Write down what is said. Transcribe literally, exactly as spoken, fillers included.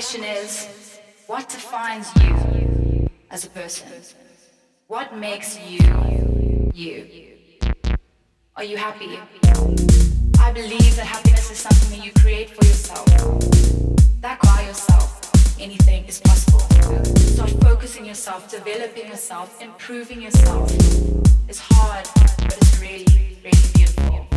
question is, what defines you as a person? What makes you you? Are you happy? I believe that happiness is something that you create for yourself. That by yourself, anything is possible. Start focusing yourself, developing yourself, improving yourself. It's hard, but it's really, really beautiful.